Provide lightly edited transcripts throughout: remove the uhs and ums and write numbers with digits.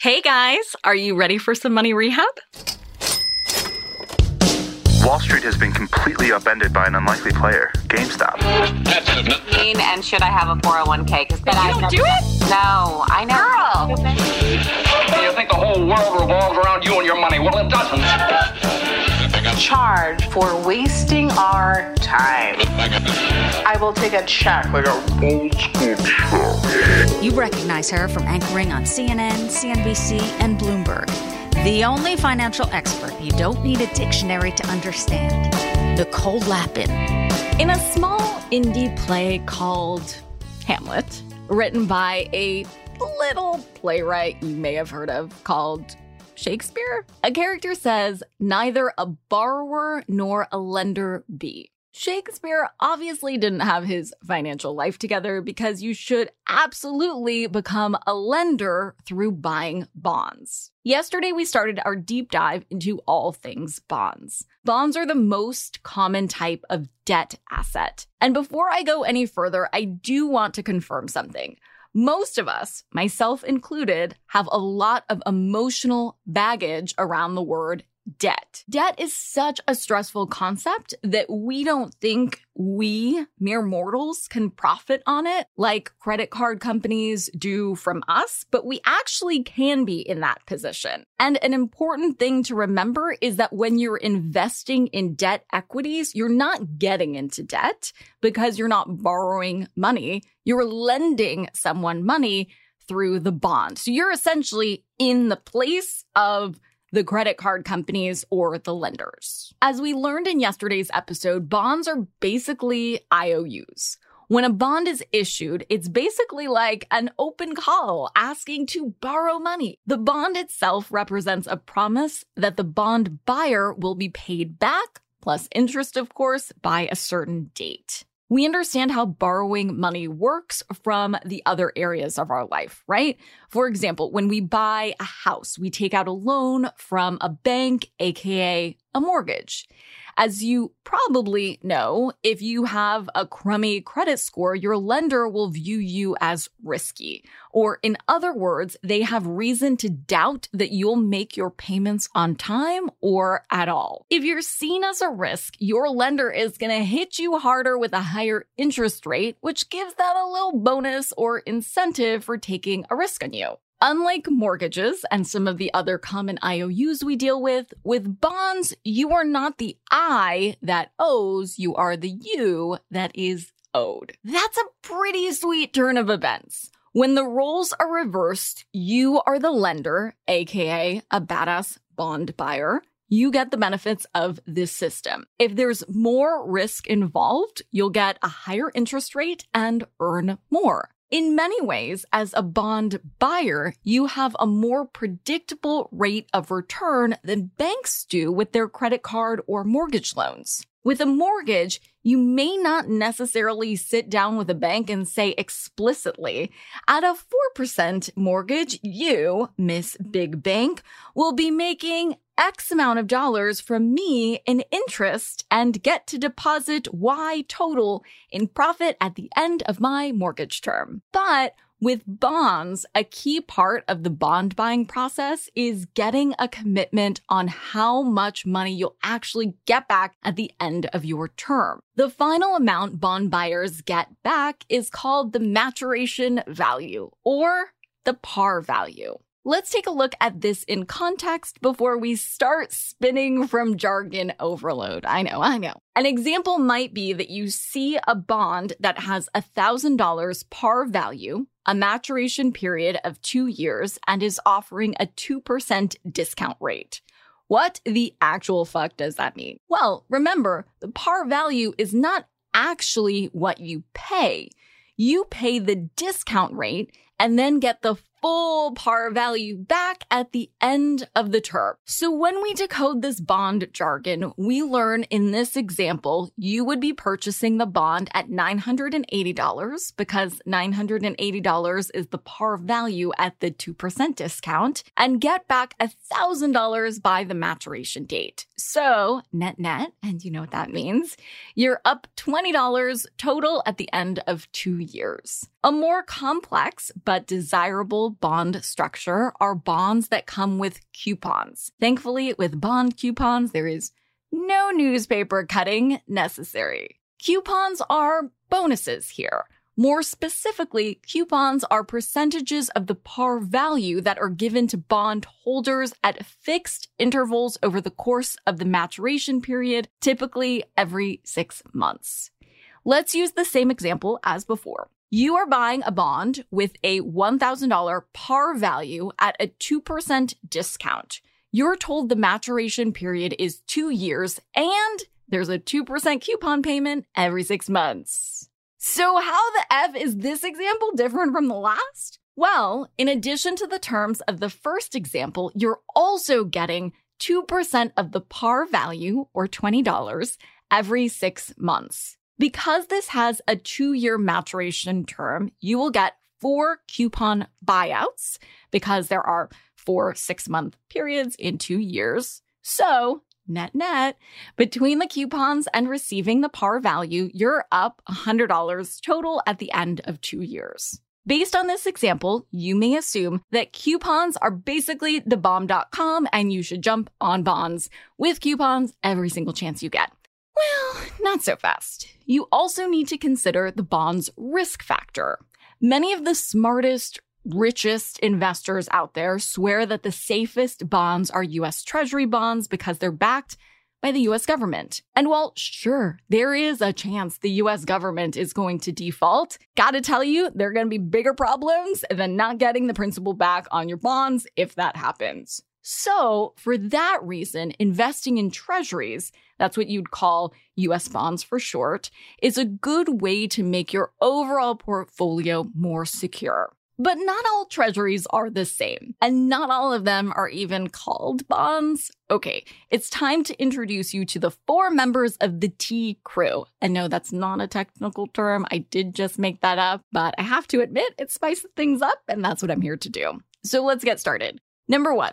Hey guys, are you ready for some money rehab? Wall Street has been completely upended by an unlikely player, GameStop. And should I have a 401k? But you don't do it? No, I know. Girl! You think the whole world revolves around you and your money? Well, it doesn't. Charge for wasting our time. I will take a check like a old school check. You recognize her from anchoring on CNN, CNBC, and Bloomberg. The only financial expert you don't need a dictionary to understand. Nicole Lapin. In a small indie play called Hamlet, written by a little playwright you may have heard of called Shakespeare, a character says, "Neither a borrower nor a lender be." Shakespeare obviously didn't have his financial life together because you should absolutely become a lender through buying bonds. Yesterday, we started our deep dive into all things bonds. Bonds are the most common type of debt asset. And before I go any further, I do want to confirm something. Most of us, myself included, have a lot of emotional baggage around the word debt. Debt is such a stressful concept that we don't think we, mere mortals, can profit on it like credit card companies do from us, but we actually can be in that position. And an important thing to remember is that when you're investing in debt equities, you're not getting into debt because you're not borrowing money. You're lending someone money through the bond. So you're essentially in the place of the credit card companies or the lenders. As we learned in yesterday's episode, bonds are basically IOUs. When a bond is issued, it's basically like an open call asking to borrow money. The bond itself represents a promise that the bond buyer will be paid back, plus interest, of course, by a certain date. We understand how borrowing money works from the other areas of our life, right? For example, when we buy a house, we take out a loan from a bank, aka a mortgage. As you probably know, if you have a crummy credit score, your lender will view you as risky. Or in other words, they have reason to doubt that you'll make your payments on time or at all. If you're seen as a risk, your lender is going to hit you harder with a higher interest rate, which gives them a little bonus or incentive for taking a risk on you. Unlike mortgages and some of the other common IOUs we deal with bonds, you are not the I that owes, you are the you that is owed. That's a pretty sweet turn of events. When the roles are reversed, you are the lender, aka a badass bond buyer. You get the benefits of this system. If there's more risk involved, you'll get a higher interest rate and earn more. In many ways, as a bond buyer, you have a more predictable rate of return than banks do with their credit card or mortgage loans. With a mortgage, you may not necessarily sit down with a bank and say explicitly, at a 4% mortgage, you, Miss Big Bank, will be making X amount of dollars from me in interest and get to deposit Y total in profit at the end of my mortgage term. But with bonds, a key part of the bond buying process is getting a commitment on how much money you'll actually get back at the end of your term. The final amount bond buyers get back is called the maturation value, or the par value. Let's take a look at this in context before we start spinning from jargon overload. I know. An example might be that you see a bond that has $1,000 par value, a maturation period of 2 years, and is offering a 2% discount rate. What the actual fuck does that mean? Well, remember, the par value is not actually what you pay. You pay the discount rate and then get the full par value back at the end of the term. So when we decode this bond jargon, we learn in this example, you would be purchasing the bond at $980 because $980 is the par value at the 2% discount, and get back $1,000 by the maturation date. So net, and you know what that means, you're up $20 total at the end of 2 years. A more complex but desirable bond structure are bonds bonds that come with coupons. Thankfully, with bond coupons, there is no newspaper cutting necessary. Coupons are bonuses here. More specifically, coupons are percentages of the par value that are given to bond holders at fixed intervals over the course of the maturation period, typically every 6 months. Let's use the same example as before. You are buying a bond with a $1,000 par value at a 2% discount. You're told the maturation period is 2 years and there's a 2% coupon payment every 6 months. So how the F is this example different from the last? Well, in addition to the terms of the first example, you're also getting 2% of the par value, or $20, every 6 months. Because this has a 2-year maturation term, you will get 4 coupon buyouts because there are 4 6-month periods in 2 years. So, net, between the coupons and receiving the par value, you're up $100 total at the end of 2 years. Based on this example, you may assume that coupons are basically the bomb.com and you should jump on bonds with coupons every single chance you get. Well, not so fast. You also need to consider the bond's risk factor. Many of the smartest, richest investors out there swear that the safest bonds are U.S. Treasury bonds because they're backed by the U.S. government. And while, sure, there is a chance the U.S. government is going to default, gotta tell you, there are going to be bigger problems than not getting the principal back on your bonds if that happens. So, for that reason, investing in treasuries, that's what you'd call U.S. bonds for short, is a good way to make your overall portfolio more secure. But not all treasuries are the same, and not all of them are even called bonds. Okay, it's time to introduce you to the 4 members of the T crew. And no, that's not a technical term. I did just make that up, but I have to admit it spices things up, and that's what I'm here to do. So let's get started. Number 1,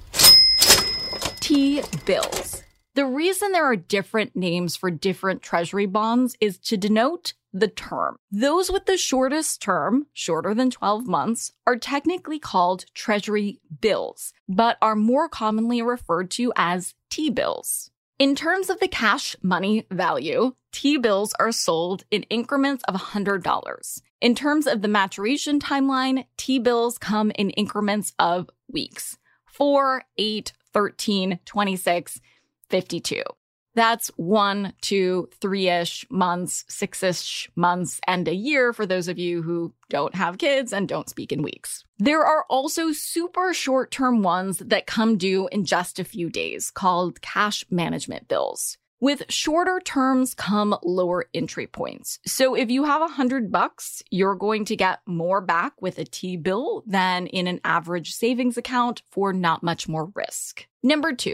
T-bills. The reason there are different names for different treasury bonds is to denote the term. Those with the shortest term, shorter than 12 months, are technically called treasury bills, but are more commonly referred to as T-bills. In terms of the cash money value, T-bills are sold in increments of $100. In terms of the maturation timeline, T-bills come in increments of weeks: 4, 8, 13, 26, 52. That's 1, 2, 3-ish months, 6-ish months, and a year for those of you who don't have kids and don't speak in weeks. There are also super short-term ones that come due in just a few days, called cash management bills. With shorter terms come lower entry points. So if you have $100, you're going to get more back with a T-bill than in an average savings account for not much more risk. Number 2.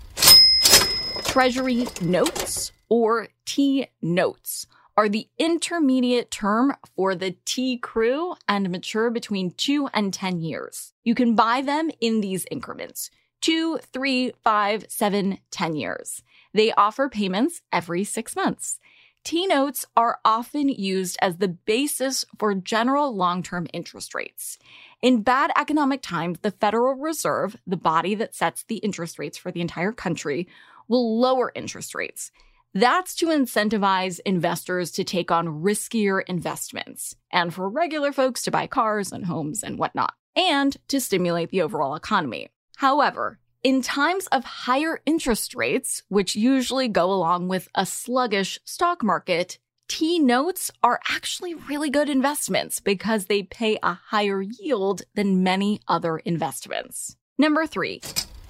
Treasury notes, or T-notes, are the intermediate term for the T crew and mature between 2 and 10 years. You can buy them in these increments: 2, 3, 5, 7, 10 years. They offer payments every 6 months. T-notes are often used as the basis for general long-term interest rates. In bad economic times, the Federal Reserve, the body that sets the interest rates for the entire country, will lower interest rates. That's to incentivize investors to take on riskier investments, and for regular folks to buy cars and homes and whatnot, and to stimulate the overall economy. However, in times of higher interest rates, which usually go along with a sluggish stock market, T-notes are actually really good investments because they pay a higher yield than many other investments. Number 3.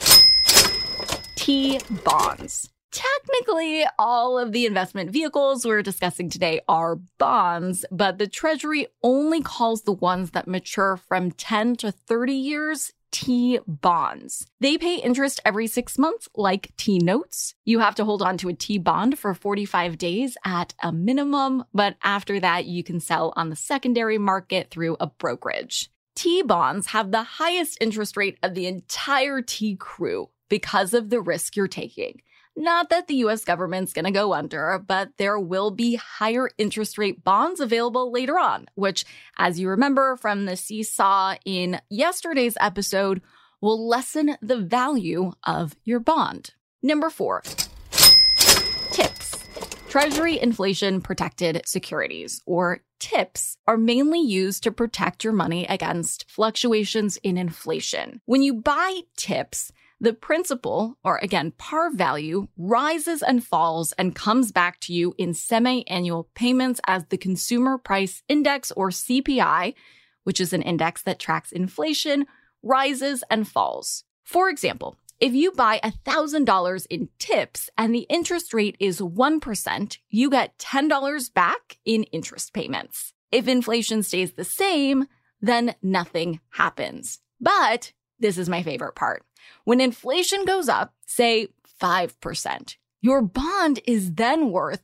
T-bonds. Technically, all of the investment vehicles we're discussing today are bonds, but the Treasury only calls the ones that mature from 10 to 30 years T-bonds. They pay interest every 6 months like T-notes. You have to hold on to a T-bond for 45 days at a minimum, but after that, you can sell on the secondary market through a brokerage. T-bonds have the highest interest rate of the entire T crew because of the risk you're taking. Not that the U.S. government's going to go under, but there will be higher interest rate bonds available later on, which, as you remember from the seesaw in yesterday's episode, will lessen the value of your bond. Number 4, TIPS. Treasury Inflation Protected Securities, or TIPS, are mainly used to protect your money against fluctuations in inflation. When you buy TIPS, the principal, or again, par value, rises and falls and comes back to you in semi-annual payments as the Consumer Price Index, or CPI, which is an index that tracks inflation, rises and falls. For example, if you buy $1,000 in TIPS and the interest rate is 1%, you get $10 back in interest payments. If inflation stays the same, then nothing happens. But this is my favorite part. When inflation goes up, say 5%, your bond is then worth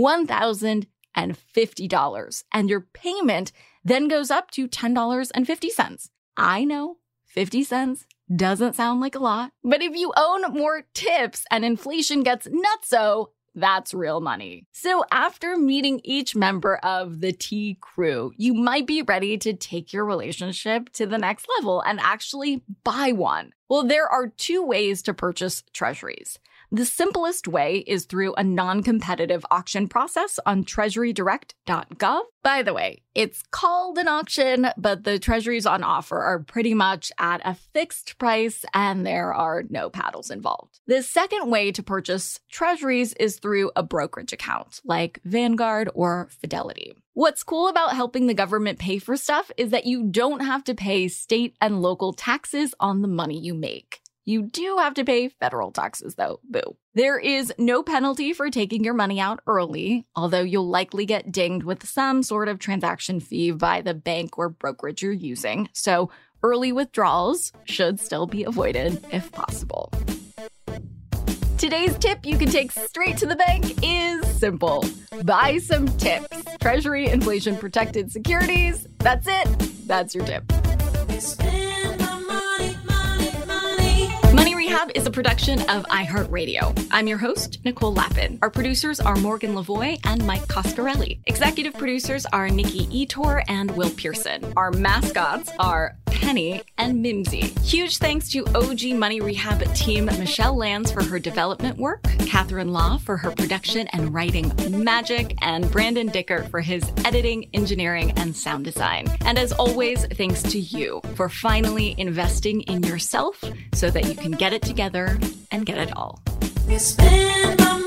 $1,050, and your payment then goes up to $10.50. I know, 50 cents doesn't sound like a lot, but if you own more TIPS and inflation gets nutso, that's real money. So after meeting each member of the T crew, you might be ready to take your relationship to the next level and actually buy one. Well, there are 2 ways to purchase treasuries. The simplest way is through a non-competitive auction process on treasurydirect.gov. By the way, it's called an auction, but the treasuries on offer are pretty much at a fixed price and there are no paddles involved. The second way to purchase treasuries is through a brokerage account like Vanguard or Fidelity. What's cool about helping the government pay for stuff is that you don't have to pay state and local taxes on the money you make. You do have to pay federal taxes, though. Boo. There is no penalty for taking your money out early, although you'll likely get dinged with some sort of transaction fee by the bank or brokerage you're using. So early withdrawals should still be avoided if possible. Today's tip you can take straight to the bank is simple. Buy some TIPS, Treasury Inflation Protected Securities. That's it. That's your tip. Money Rehab is a production of iHeartRadio. I'm your host, Nicole Lappin. Our producers are Morgan Lavoie and Mike Coscarelli. Executive producers are Nikki Etor and Will Pearson. Our mascots are Penny and Mimsy. Huge thanks to OG Money Rehab team Michelle Lands for her development work, Catherine Law for her production and writing magic, and Brandon Dicker for his editing, engineering, and sound design. And as always, thanks to you for finally investing in yourself so that you can get it together and get it all.